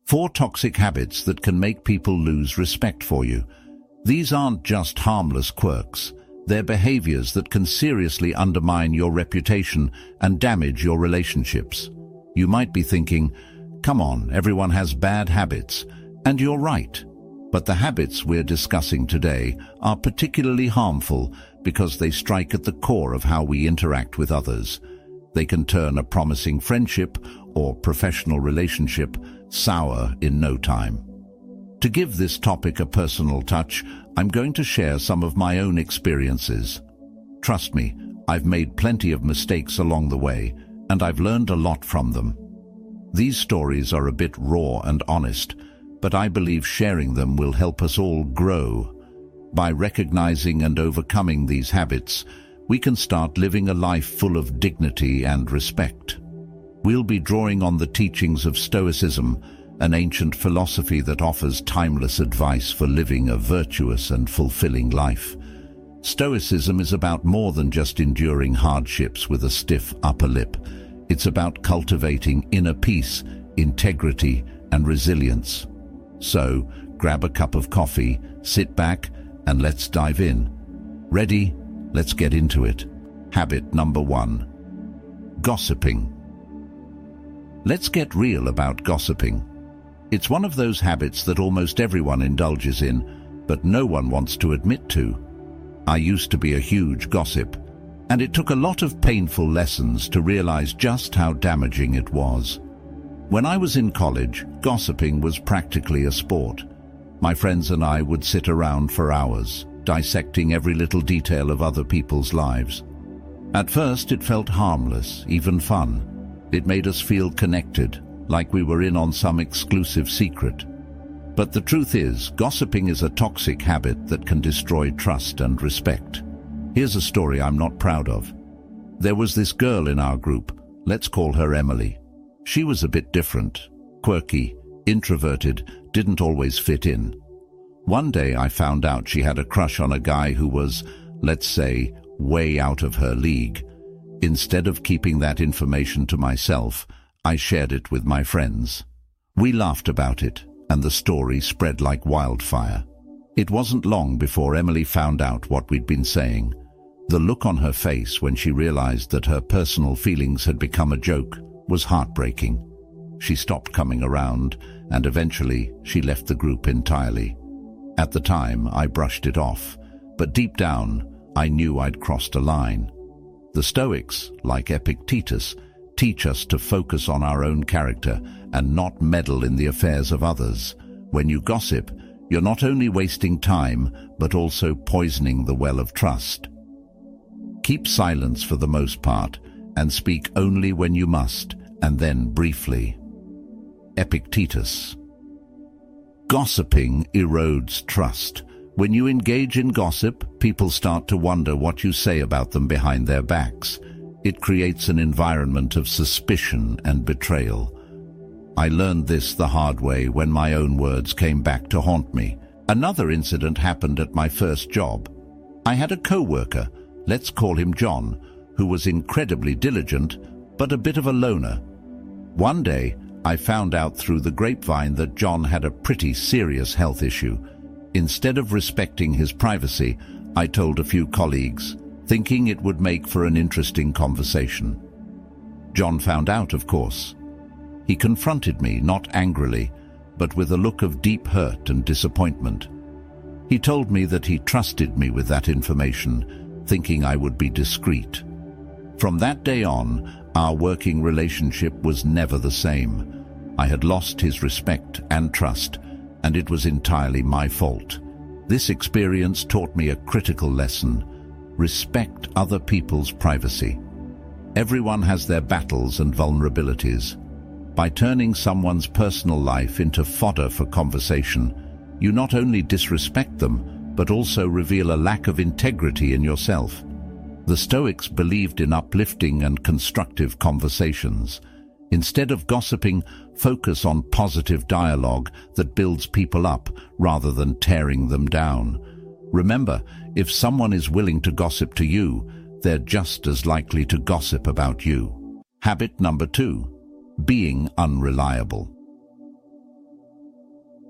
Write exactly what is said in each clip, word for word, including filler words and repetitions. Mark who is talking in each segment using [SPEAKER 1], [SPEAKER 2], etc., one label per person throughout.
[SPEAKER 1] Four toxic habits that can make people lose respect for you. These aren't just harmless quirks. They're behaviors that can seriously undermine your reputation and damage your relationships. You might be thinking, come on, everyone has bad habits. And you're right. But the habits we're discussing today are particularly harmful because they strike at the core of how we interact with others. They can turn a promising friendship or professional relationship sour in no time. To give this topic a personal touch, I'm going to share some of my own experiences. Trust me, I've made plenty of mistakes along the way, and I've learned a lot from them. These stories are a bit raw and honest, but I believe sharing them will help us all grow. By recognizing and overcoming these habits, we can start living a life full of dignity and respect. We'll be drawing on the teachings of Stoicism, an ancient philosophy that offers timeless advice for living a virtuous and fulfilling life. Stoicism is about more than just enduring hardships with a stiff upper lip. It's about cultivating inner peace, integrity, and resilience. So, grab a cup of coffee, sit back, and let's dive in. Ready? Let's get into it. Habit number one. Gossiping. Let's get real about gossiping. It's one of those habits that almost everyone indulges in, but no one wants to admit to. I used to be a huge gossip, and it took a lot of painful lessons to realize just how damaging it was. When I was in college, gossiping was practically a sport. My friends and I would sit around for hours, dissecting every little detail of other people's lives. At first, it felt harmless, even fun. It made us feel connected, like we were in on some exclusive secret. But the truth is, gossiping is a toxic habit that can destroy trust and respect. Here's a story I'm not proud of. There was this girl in our group. Let's call her Emily. She was a bit different, quirky, introverted, didn't always fit in. One day I found out she had a crush on a guy who was, let's say, way out of her league. Instead of keeping that information to myself, I shared it with my friends. We laughed about it, and the story spread like wildfire. It wasn't long before Emily found out what we'd been saying. The look on her face when she realized that her personal feelings had become a joke was heartbreaking. She stopped coming around, and eventually she left the group entirely. At the time, I brushed it off, but deep down, I knew I'd crossed a line. The Stoics, like Epictetus, teach us to focus on our own character and not meddle in the affairs of others. When you gossip, you're not only wasting time, but also poisoning the well of trust. Keep silence for the most part, and speak only when you must, and then briefly. Epictetus. Gossiping erodes trust. When you engage in gossip, people start to wonder what you say about them behind their backs. It creates an environment of suspicion and betrayal. I learned this the hard way when my own words came back to haunt me. Another incident happened at my first job. I had a co-worker, let's call him John, who was incredibly diligent, but a bit of a loner. One day, I found out through the grapevine that John had a pretty serious health issue. Instead of respecting his privacy, I told a few colleagues, thinking it would make for an interesting conversation. John found out, of course. He confronted me, not angrily, but with a look of deep hurt and disappointment. He told me that he trusted me with that information, thinking I would be discreet. From that day on, our working relationship was never the same. I had lost his respect and trust, and it was entirely my fault. This experience taught me a critical lesson: respect other people's privacy. Everyone has their battles and vulnerabilities. By turning someone's personal life into fodder for conversation, you not only disrespect them, but also reveal a lack of integrity in yourself. The Stoics believed in uplifting and constructive conversations. Instead of gossiping, focus on positive dialogue that builds people up rather than tearing them down. Remember, if someone is willing to gossip to you, they're just as likely to gossip about you. Habit number two. Being unreliable.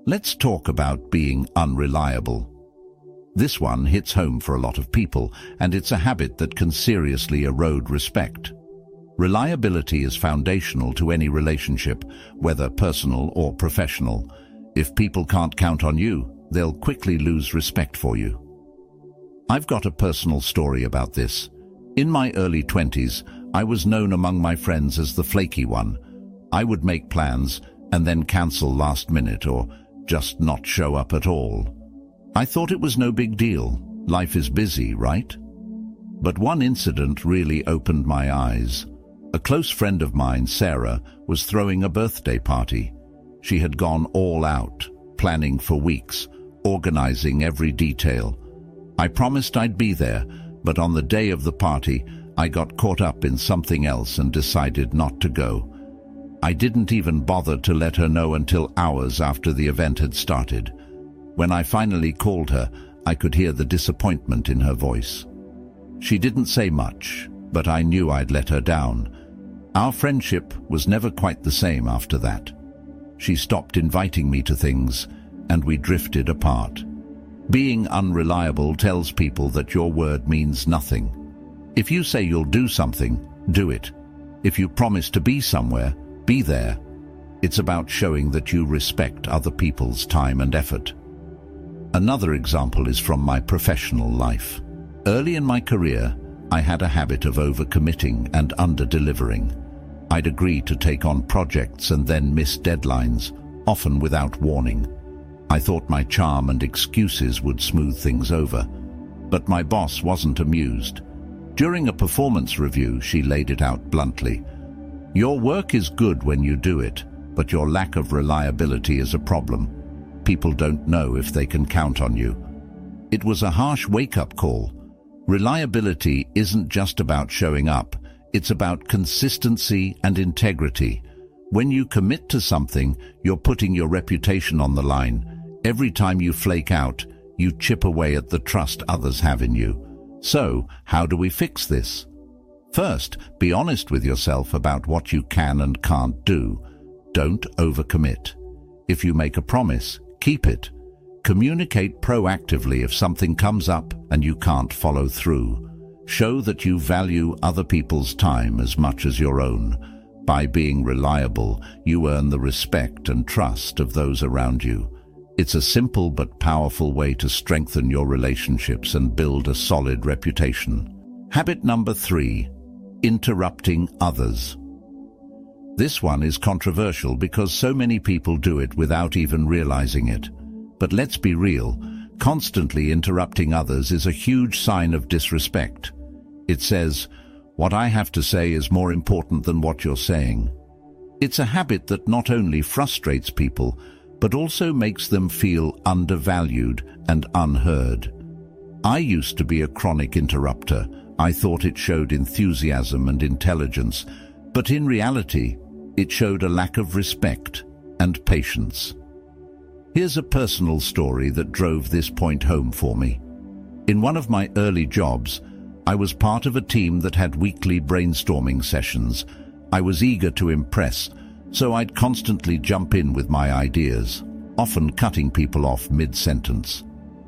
[SPEAKER 1] Let's talk about being unreliable. This one hits home for a lot of people, and it's a habit that can seriously erode respect. Reliability is foundational to any relationship, whether personal or professional. If people can't count on you, they'll quickly lose respect for you. I've got a personal story about this. In my early twenties, I was known among my friends as the flaky one. I would make plans and then cancel last minute or just not show up at all. I thought it was no big deal. Life is busy, right? But one incident really opened my eyes. A close friend of mine, Sarah, was throwing a birthday party. She had gone all out, planning for weeks, organizing every detail. I promised I'd be there, but on the day of the party, I got caught up in something else and decided not to go. I didn't even bother to let her know until hours after the event had started. When I finally called her, I could hear the disappointment in her voice. She didn't say much, but I knew I'd let her down. Our friendship was never quite the same after that. She stopped inviting me to things, and we drifted apart. Being unreliable tells people that your word means nothing. If you say you'll do something, do it. If you promise to be somewhere, be there. It's about showing that you respect other people's time and effort. Another example is from my professional life. Early in my career, I had a habit of overcommitting and under-delivering. I'd agree to take on projects and then miss deadlines, often without warning. I thought my charm and excuses would smooth things over. But my boss wasn't amused. During a performance review, she laid it out bluntly. Your work is good when you do it, but your lack of reliability is a problem. People don't know if they can count on you. It was a harsh wake-up call. Reliability isn't just about showing up. It's about consistency and integrity. When you commit to something, you're putting your reputation on the line. Every time you flake out, you chip away at the trust others have in you. So, how do we fix this? First, be honest with yourself about what you can and can't do. Don't overcommit. If you make a promise, keep it. Communicate proactively if something comes up and you can't follow through. Show that you value other people's time as much as your own. By being reliable, you earn the respect and trust of those around you. It's a simple but powerful way to strengthen your relationships and build a solid reputation. Habit number three, interrupting others. This one is controversial because so many people do it without even realizing it. But let's be real, constantly interrupting others is a huge sign of disrespect. It says, what I have to say is more important than what you're saying. It's a habit that not only frustrates people, but also makes them feel undervalued and unheard. I used to be a chronic interrupter. I thought it showed enthusiasm and intelligence, but in reality, it showed a lack of respect and patience. Here's a personal story that drove this point home for me. In one of my early jobs, I was part of a team that had weekly brainstorming sessions. I was eager to impress, so I'd constantly jump in with my ideas, often cutting people off mid-sentence.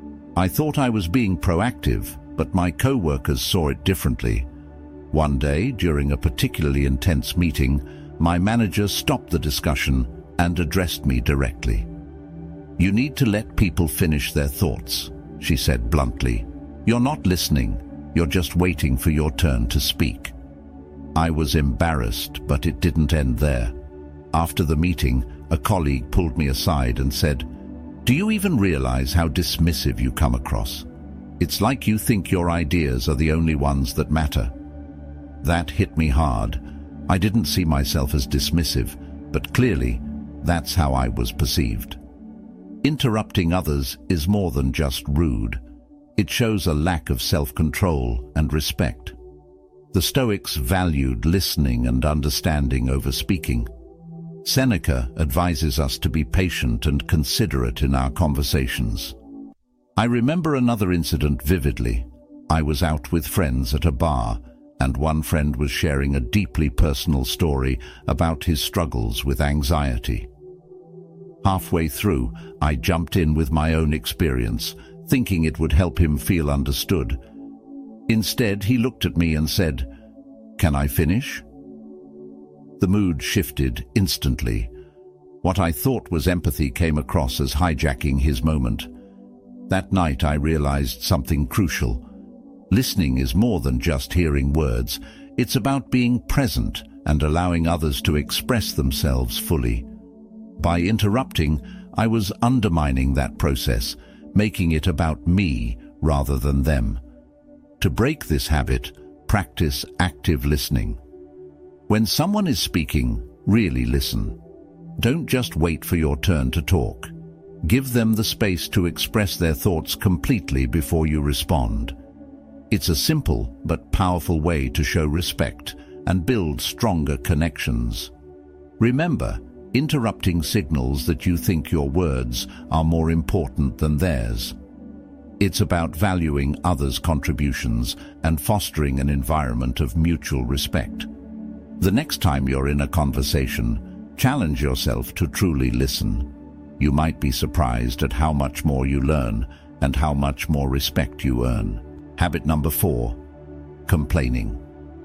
[SPEAKER 1] I thought I was being proactive, but my co-workers saw it differently. One day, during a particularly intense meeting, my manager stopped the discussion and addressed me directly. You need to let people finish their thoughts, she said bluntly. You're not listening, you're just waiting for your turn to speak. I was embarrassed, but it didn't end there. After the meeting, a colleague pulled me aside and said, "Do you even realize how dismissive you come across? It's like you think your ideas are the only ones that matter." That hit me hard. I didn't see myself as dismissive, but clearly, that's how I was perceived. Interrupting others is more than just rude. It shows a lack of self-control and respect. The Stoics valued listening and understanding over speaking. Seneca advises us to be patient and considerate in our conversations. I remember another incident vividly. I was out with friends at a bar, and one friend was sharing a deeply personal story about his struggles with anxiety. Halfway through, I jumped in with my own experience, thinking it would help him feel understood. Instead, he looked at me and said, "Can I finish?" The mood shifted instantly. What I thought was empathy came across as hijacking his moment. That night I realized something crucial. Listening is more than just hearing words. It's about being present and allowing others to express themselves fully. By interrupting, I was undermining that process, making it about me rather than them. To break this habit, practice active listening. When someone is speaking, really listen. Don't just wait for your turn to talk. Give them the space to express their thoughts completely before you respond. It's a simple but powerful way to show respect and build stronger connections. Remember, interrupting signals that you think your words are more important than theirs. It's about valuing others' contributions and fostering an environment of mutual respect. The next time you're in a conversation, challenge yourself to truly listen. You might be surprised at how much more you learn and how much more respect you earn. Habit number four, complaining.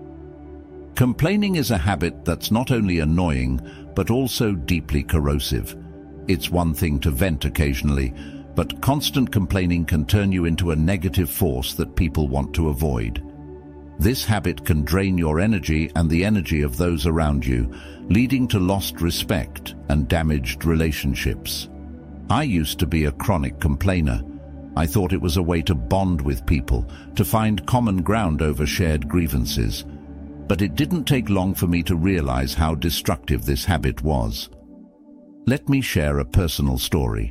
[SPEAKER 1] Complaining is a habit that's not only annoying, but also deeply corrosive. It's one thing to vent occasionally, but constant complaining can turn you into a negative force that people want to avoid. This habit can drain your energy and the energy of those around you, leading to lost respect and damaged relationships. I used to be a chronic complainer. I thought it was a way to bond with people, to find common ground over shared grievances. But it didn't take long for me to realize how destructive this habit was. Let me share a personal story.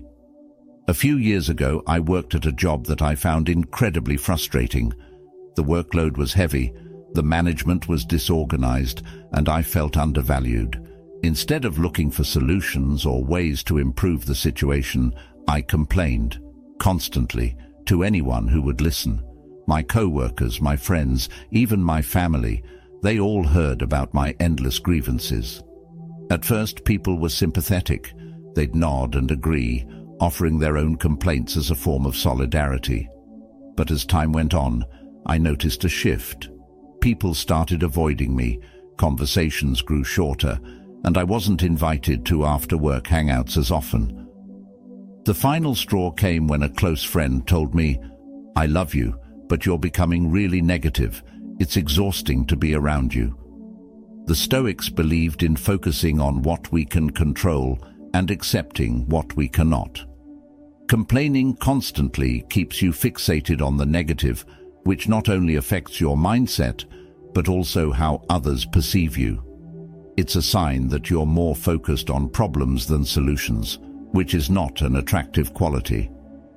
[SPEAKER 1] A few years ago, I worked at a job that I found incredibly frustrating. The workload was heavy, the management was disorganized, and I felt undervalued. Instead of looking for solutions or ways to improve the situation, I complained, constantly, to anyone who would listen. My co-workers, my friends, even my family, they all heard about my endless grievances. At first, people were sympathetic. They'd nod and agree, offering their own complaints as a form of solidarity. But as time went on, I noticed a shift. People started avoiding me, conversations grew shorter, and I wasn't invited to after-work hangouts as often. The final straw came when a close friend told me, "I love you, but you're becoming really negative. It's exhausting to be around you." The Stoics believed in focusing on what we can control and accepting what we cannot. Complaining constantly keeps you fixated on the negative, which not only affects your mindset, but also how others perceive you. It's a sign that you're more focused on problems than solutions, which is not an attractive quality.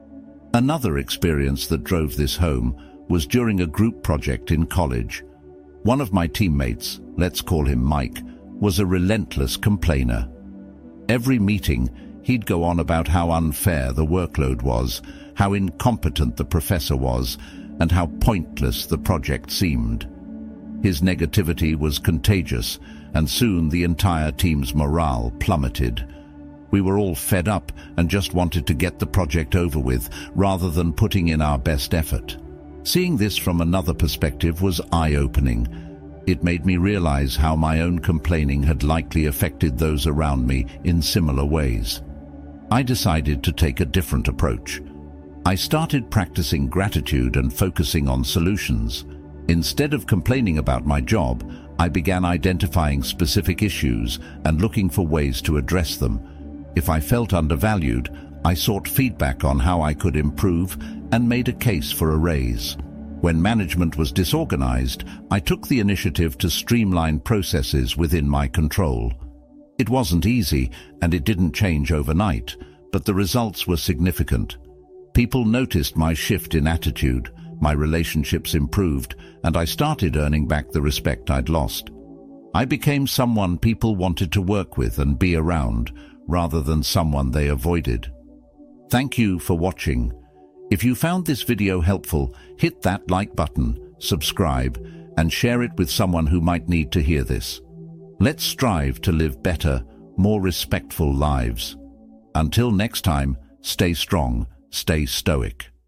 [SPEAKER 1] Another experience that drove this home was during a group project in college. One of my teammates, let's call him Mike, was a relentless complainer. Every meeting, he'd go on about how unfair the workload was, how incompetent the professor was, and how pointless the project seemed. His negativity was contagious, and soon the entire team's morale plummeted. We were all fed up and just wanted to get the project over with, rather than putting in our best effort. Seeing this from another perspective was eye-opening. It made me realize how my own complaining had likely affected those around me in similar ways. I decided to take a different approach. I started practicing gratitude and focusing on solutions. Instead of complaining about my job, I began identifying specific issues and looking for ways to address them. If I felt undervalued, I sought feedback on how I could improve and made a case for a raise. When management was disorganized, I took the initiative to streamline processes within my control. It wasn't easy, and it didn't change overnight, but the results were significant. People noticed my shift in attitude, my relationships improved, and I started earning back the respect I'd lost. I became someone people wanted to work with and be around, rather than someone they avoided. Thank you for watching. If you found this video helpful, hit that like button, subscribe, and share it with someone who might need to hear this. Let's strive to live better, more respectful lives. Until next time, stay strong, stay stoic.